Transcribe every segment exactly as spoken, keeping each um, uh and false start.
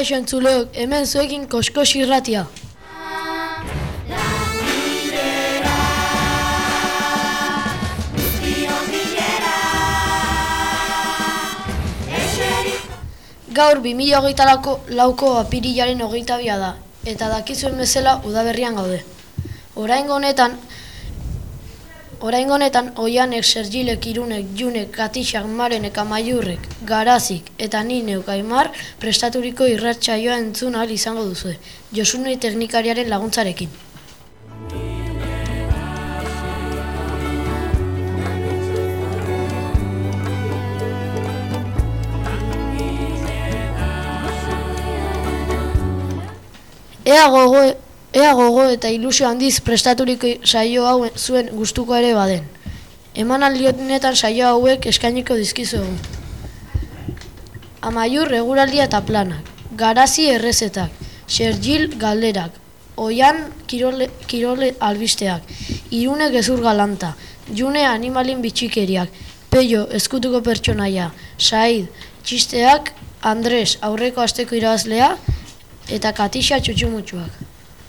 Kaixo entzuleok, hemen zuekin Koskos irratia. Gaur bi mila hogeita lauko apirilaren hogeita bia da, eta dakizuen bezala udaberrian gaude. Oraingo honetan, Oraingo honetan, Oianek, Sergilek, Irunek, Junek, Katixak, Marenek, Amaiurrek, Garazik eta ni neuk Aimar prestaturiko irratsaioa entzun ahal izango duzue, Josune teknikariaren laguntzarekin. Ea gogo, ea gogo eta ilusio handiz prestaturiko saio hau zuen gustuko ere baden. Emanaldi honetan saio hauek eskainiko dizkizuegu. Amaiur eguraldia eta planak, Garazi errezetak, Sergil galderak, Oian kirole, kirole albisteak, Irune gezur galanta, June animalin bitxikeriak, Peio ezkutuko pertsonaia, Said txisteak, Andres aurreko asteko irabazlea, eta Katixa txutxumutxuak.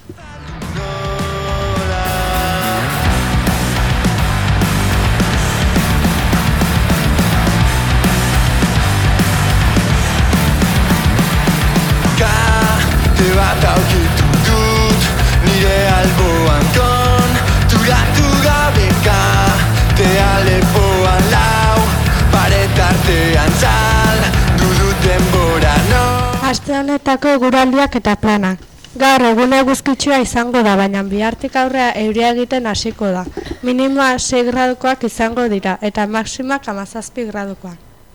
Kate bat aurkitu dut, nire alboan konturatu gabe. Katea lepoan lau, paretartean zal, dudut denbora no. Aste honetako eguraldiak eta planak. Gaur egun eguzkitsua izango da, baina bihartik aurrea euria egiten hasiko da. Minimoa sei gradukoak izango dira, eta maximak hamazazpi gradukoak.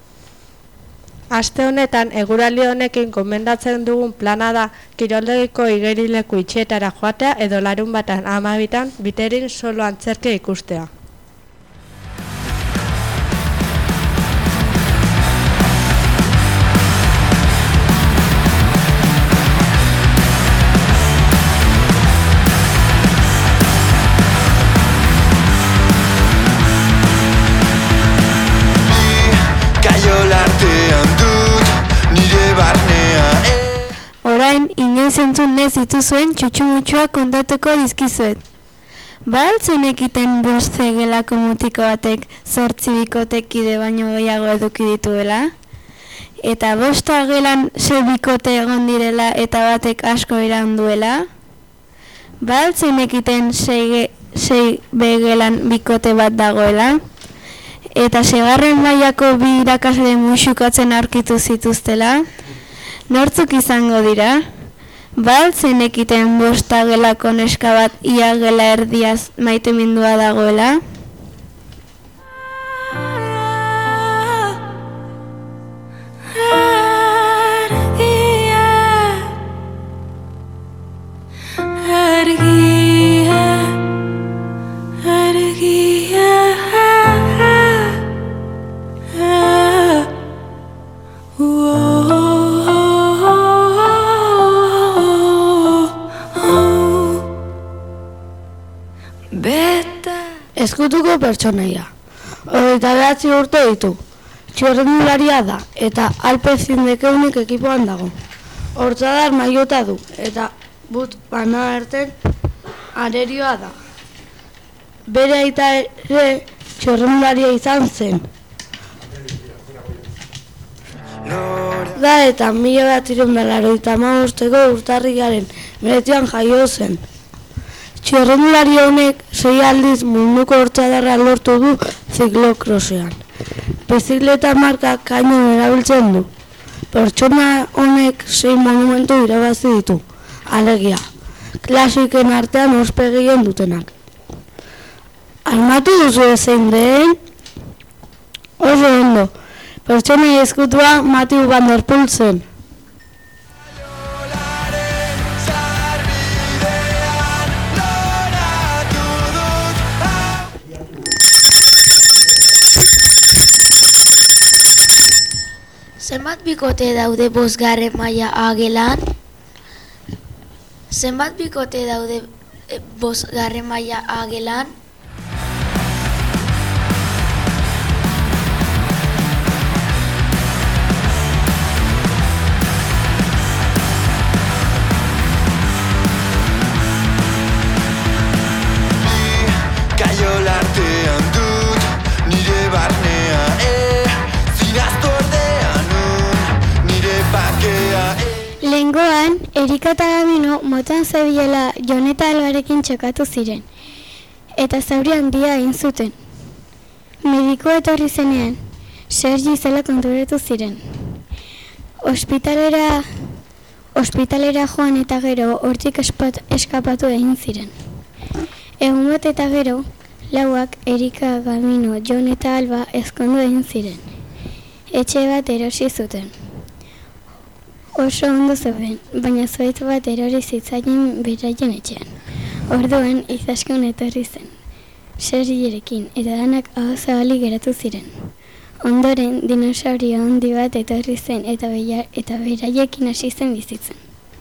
Aste honetan, eguraldi honekin gomendatzen dugun plana da, kiroldegiko igerileku itxietara joatea edo larun batan hamabitan biterin solo antzerkia ikustea. Orain, inoiz entzun ez dituzuen txutxumutxuak kontatuko dizkizuet. Ba altzen ekiten bost zegelako mutiko batek zortzi bikotekide baino gehiago eduki dituela? Eta bosta gelan sei bikote egon direla eta batek asko iraun duela? Ba altzen ekiten sei, sei begelan bikote bat dagoela? Eta segarren mailako bi irakasle musukatzen aurkitu zituztela? Nortzuk izango dira? Ba altzen ekiten bosta gelako neska bat ia gela erdiaz maitemindua dagoela? Ezkutuko pertsonaia, hogeita behatzi urte ditu, txirrindularia da eta Alpe Zindekeunik ekipoan dago. Hortzadar maiota du eta but bana erten arerioa da. Bere aita ere txirrindularia izan zen. Da eta mila behatziehun eta laurogeita hamabosteko urtarrilaren hemeretzian jaio zen. Txirrindulari honek sei aldiz munduko hortzadarra lortu du ziklokrosean. Bizikleta marka kainon erabiltzen du. Pertsona honek sei monumentu irabazi ditu. Alegia, klasiken artean ospe gehien dutenak. Asmatu duzu zein den? Oso ondo. Pertsona ezkutua Matthew Van Der Poel zen. Zenbat bikote daude bosgarren maila A-gelan? Zenbat bikote daude bosgarren maila A-gelan? Erika eta Gamino motan zebilela Jon eta Albarekin txokatu ziren, eta zauri handia egin zuten. Medikoa etorri zenean, Sergi zela konturatu ziren. Ospitalera, ospitalera joan eta gero hortik espat, eskapatu egin ziren. Egun bat eta gero, lauak Erika, Gamino, Jon eta Alba ezkondu egin ziren. Etxe bat erosi zuten. Oso ondo zeuden, baina zuhaitz bat erori zitzaien beraien etxean. Orduan, izaskun etorri zen, Sergirekin, eta danak aho zabalik geratu ziren. Ondoren, dinosaurio handi bat etorri zen eta, beia, eta beraiekin hasi zen bizitzen.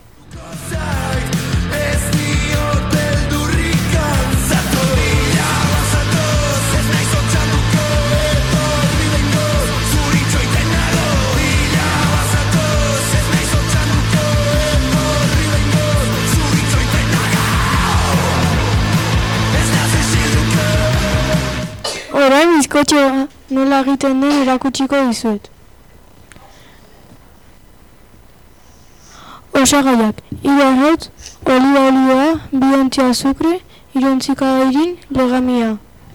Orain bizkotxoa nola egiten den erakutsiko dizuet. Osagaiak: hiru arrautz, oliba olioa, bi ontzi azukre, hiru ontzi kadairin, legamia.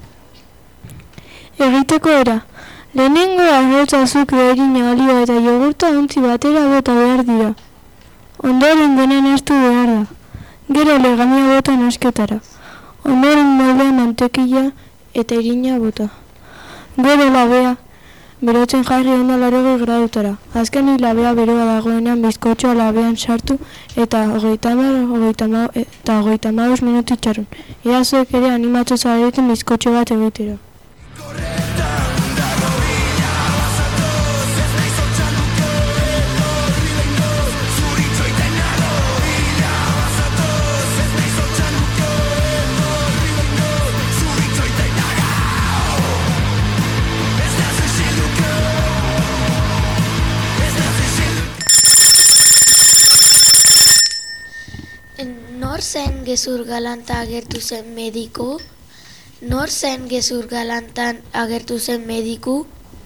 Egiteko era: lehenengo arrautz, azukre, harina, oliba eta jogurta ontzi batera bota behar dira. Ondoren dena nahastu behar da. Gero legamia bota nasketara. Ondoren moldean mantekila eta irina bota. Gero labea, berotzen jarri onda laurogei gradutara. Azkenik labea beroa dagoenean bizkotxoa labean sartu eta hogeita hamar eta hogeita hamabost minutu itxaron. Ea zuek ere animatu zareten bizkotxo bat egitera. Nor zen gezur galanta agertu zen mediku? Nor zen gezur galantan agertu zen mediku?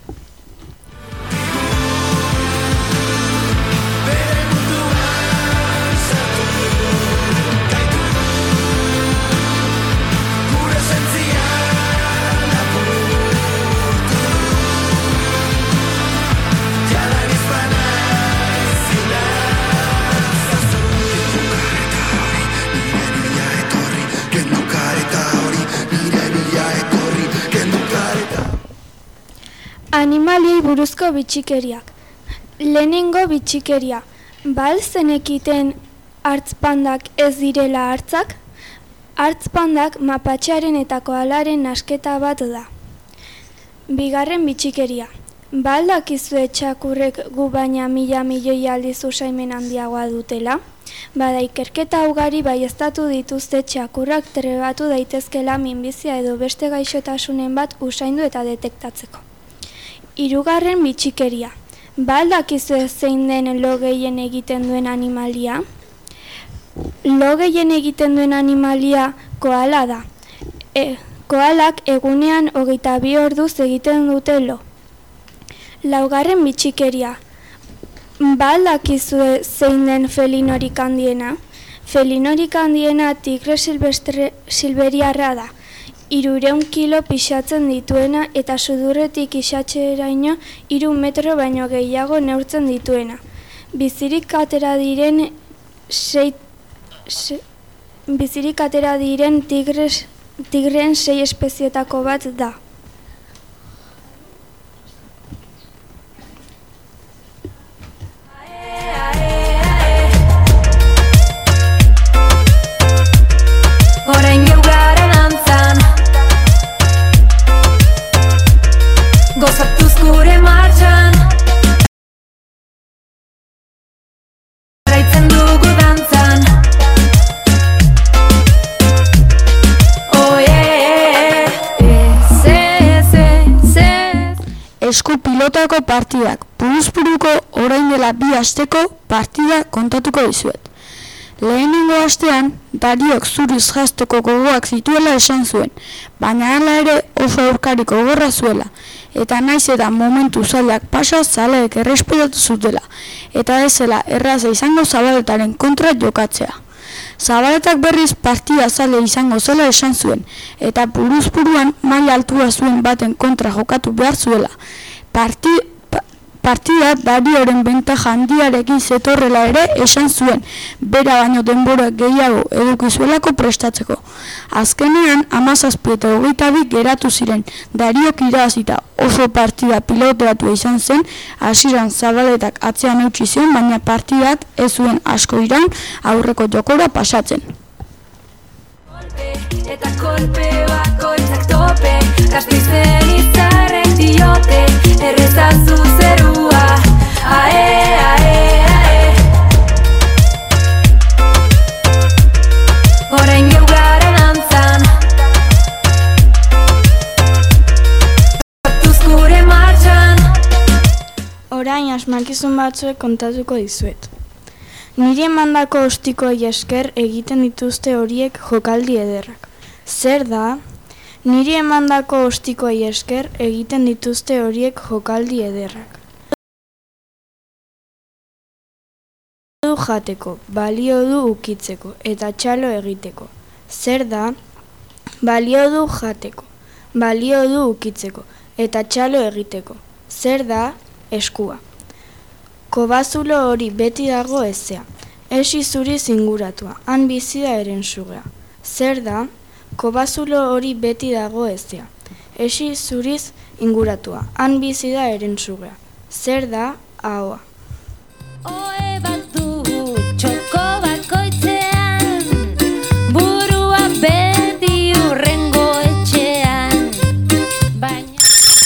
Animaliei buruzko bitxikeriak. Lehenengo bitxikeria. Bal zenekiten hartzpandak ez direla hartzak? Hartzpandak mapatxearen eta koalaren nasketa bat da. Bigarren bitxikeria. Bal dakizue txakurrek gu baina mila milioi aldiz usaimen handiagoa dutela? Bada ikerketa ugari baieztatu dituzte txakurrak trebatu daitezkela minbizia edo beste gaixotasunen bat usaindu eta detektatzeko. Hirugarren bitxikeria. Ba al dakizue zein den lo gehien egiten duen animalia? Lo gehien egiten duen animalia koala da. E, koalak egunean hogeita bi orduz egiten dute lo. Laugarren bitxikeria. Ba al dakizue zein den felinorik handiena? Felinorik handiena tigre silvestre silberiarra da. Hirureun kilo pixatzen dituena eta sudurretik isatzeraino hiru metro baino gehiago neurtzen dituena. Bizirik atera diren sei, se, bizirik atera diren tigres, tigreen sei espezietako bat da. Orain geugaren antzan gozatuz gure martxan Raitzen dugu dantzan Oh yeah, ez, ez, ez, ez. Esku pilotako partidak, buruz-buruko orain dela bi asteko partida kontatuko dizuet. Lehenengo astean, Dariok zuriz jazteko gogoak zituela esan zuen, baina hala ere oso aurkari gogorra zuela, Eta naiz eta momentu zailak pasa zaleek errespetatu zutela, eta ezela erraza izango Zabaletaren kontra jokatzea. Zabaletak berriz partida zale izango zela esan zuen, eta buruz-buruan maila altua zuen baten kontra jokatu behar zuela. Parti, pa, partida Darioren bentaja handiarekin zetorrela ere esan zuen, bera baino denbora gehiago eduki zuelako prestatzeko. Azkenean, hamazazpi eta hogeita bi geratu ziren, Dariok irabazita oso partida piloteatua izan zen, hasieran Zabaletak atzean eutsi zion, baina partidak ez zuen asko iraun aurreko jokora pasatzen. Eta kolpe bakoitzak tope, Gasteizen hitzarrek diote, errezazu zerua, ae, ae, ae. Orain geugaren antzan, hartuz gure martxan. Orain asmakizun batzuek kontatuko dizuet. Niri emandako ostikoei esker egiten dituzte horiek jokaldi ederrak. Zer da? Niri emandako ostikoei esker egiten dituzte horiek jokaldi ederrak. Du jateko, balio du ukitzeko eta txalo egiteko. Zer da? Balio du jateko, balio du ukitzeko eta txalo egiteko. Zer da? Eskua. Kobazulo hori beti dago ezea, esi zuriz inguratua, han bizi da eren sugea. Zer da? Kobazulo hori beti dago ezea, esi zuriz inguratua, han bizi da eren sugea. Zer da? Ahoa. Oe bat du txoko bakoitzean, burua beti urrengo etxean, baina...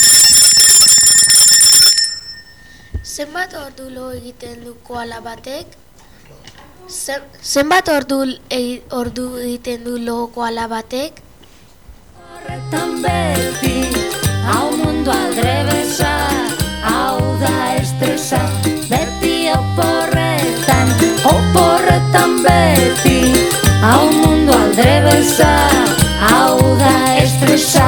Zenbat ordu lo egiten du koala batek? Zen, zenbat ordu, egi, ordu egiten du lo koala batek? Horretan beti, hau mundu aldrebesa, hau da estresa, beti oporretan, oporretan beti, hau mundu aldrebesa, hau da estresa.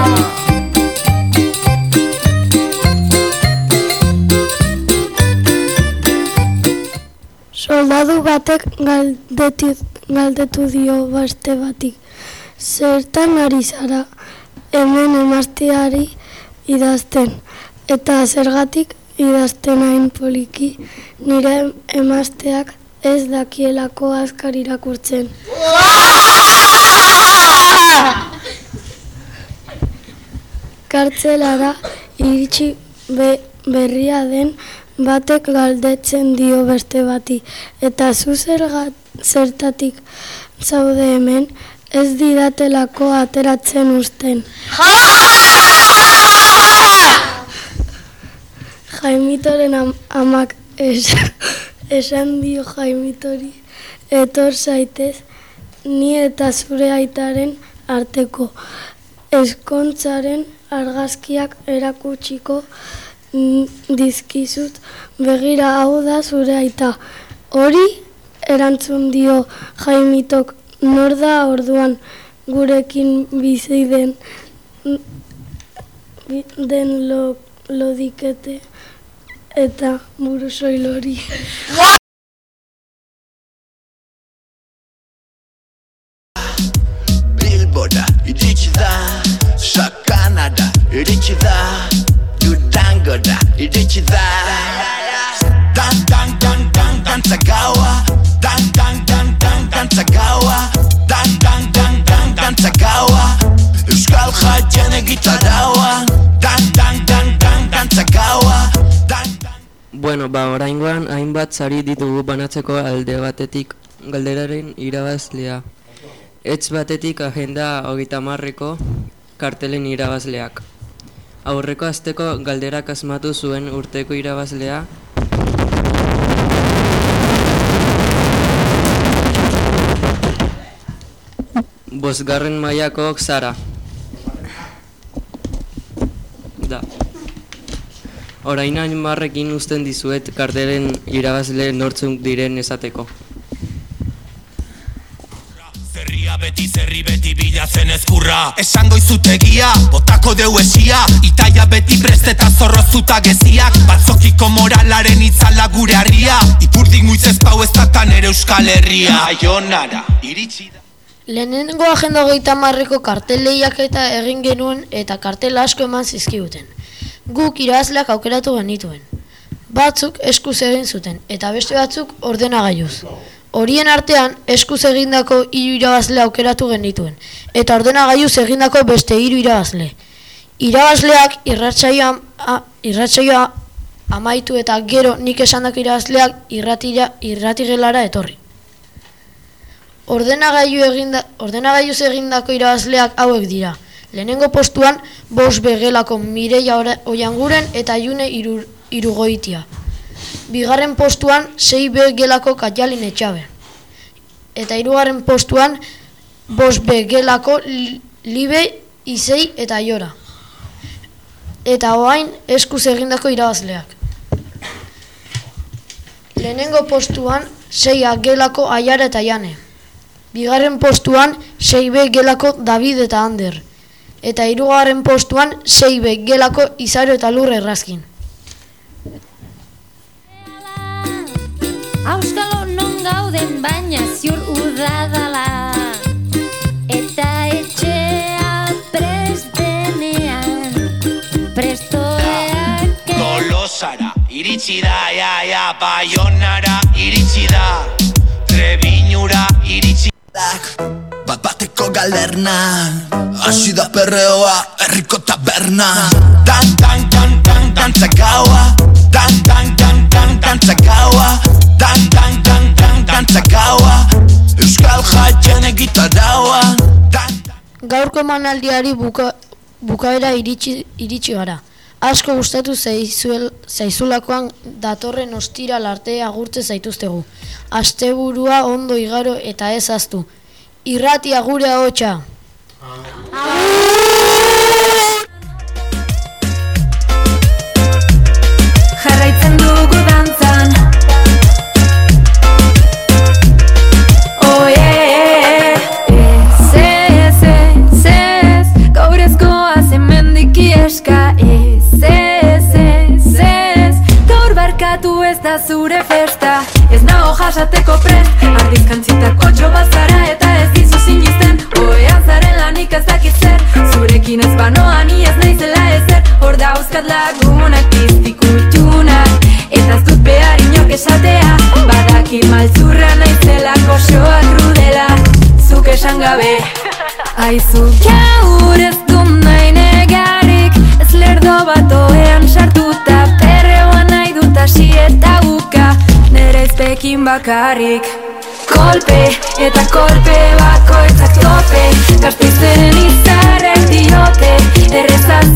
Soldadu batek galdetu, galdetu dio beste batik. Zertan ari zara hemen emazteari idazten, eta zergatik idazten hain poliki, nire emazteak ez dakielako azkar irakurtzen. Kartzelara iritsi be, berria den batek galdetzen dio beste bati, eta zu zergat, zertatik zaude hemen, ez didatelako ateratzen uzten. Jaimitoren am, amak es, esan dio Jaimitori, etor zaitez, ni eta zure aitaren arteko ezkontzaren argazkiak erakutsiko dizkizut, begira hau da zure aita. Hori erantzun dio Jaimitok, nor da orduan gurekin bizi den den lo, lodikete eta burusoil hori. Bilbora iritsi da, Sakanada iritsi da, Dangora iritsi da. Dan, dan, dan, dan, dantza gaua, dan, dan, dan, dan, dantza gaua, dan, dan, dan, dan, dantza gaua, euskal jaien egitaraua, dan, dan, dan, dan, dantza gaua, dan, dan. Bueno, ba, oraingoan hainbat sari ditugu banatzeko alde batetik galderaren irabazlea. Etz batetik agenda hogeita hamarreko kartelen irabazleak. Aurreko asteko galderak asmatu zuen urteko irabazlea bosgarren mailako Zara da. Orain hainmarrekin uzten dizuet kartelen irabazle nortzuk diren esateko. Zerria beti, zerri beti bilatzen ezkurra, Ara, esango izutegia, botako deu esia, itaia beti presteta zorrozuta geziak, batzokiko moralaren itzala gure harria, ipurdik muiz ez pau ez datan ere Euskal Herria. Baionara, iritsi da. Lehenengo agenda hogeita hamarreko kartel lehiaketa egin genuen eta kartel asko eman zizkiguten. Guk irabazleak aukeratu genituen. Batzuk eskuz egin zuten eta beste batzuk ordenagailuz. Horien artean eskuz egindako hiru irabazle aukeratu genituen eta ordenagailuz egindako beste hiru irabazle. Irabazleak irratsaioa irratsaioa amaitu eta gero nik esandako irabazleak irratira irratigelara etorri. Ordenagailu eginda, ordenagailuz egindako irabazleak hauek dira. Lehenengo postuan, bost begelako Mireia Oianguren eta June Irugoitia. Bigarren postuan, sei begelako Kaialin Etxabe. Eta hirugarren postuan, bost begelako Libe, Izei eta Jora. Eta orain eskuz egindako irabazleak. Lehenengo postuan, sei gelako Aiara eta Jane. Bigarren postuan, sei be gelako David eta Ander. Eta hirugarren postuan, sei be gelako Izaro eta Lur Errazkin. Auskalo non gauden baina ziur udadala, eta etxea prest denean, prestoreak... Tolosara, iritsi da, ja, ja, Baionara, iritsi da, Trebiñura, iritsi Bat bateko galerna, hasi da perreoa, herriko taberna. Dan, dan, dan, dan, dantza gaua, dan, dan, dan, dan, dantza gaua, dan, dan, dan, dan, dantza gaua, Euskal jaien egitaraua. Gaurko emanaldiari buka, bukaera iritsi, iritsi gara. Asko gustatu zaizuel, zaizulakoan datorren ostiral arte agurtze zaituztegu. Asteburua ondo igaro eta ez ahaztu. Irratia gure ahotsa. Jarraitzen dugu dantzan. Oh yeah, ez, ez, ez, ez, gaurezkoa zemendik ieska. Ez, ez, ez, ez, gaur barkatu ez da zure festa. Ez nago jasateko prest, ardizkantzitako txobazara eta ez dizu sinisten. Oean zaren lanik ez dakit zer, zurekin ez banoa ni ez naizela ezer. Hor dauzkat lagunak piztikutxunak, eta ez dut behar inok esatea. Badakit maltzurra naizela goxoa krudela, zuk esan gabe. Aizu gaur ez du nahi negarik, ez lerdo bat oean sartuta, perreoan nahi dut hasi eta uka, nere izpekin bakarrik. Kolpe eta kolpe bakoitzak tope, Gasteizen izarrek diote, errezaz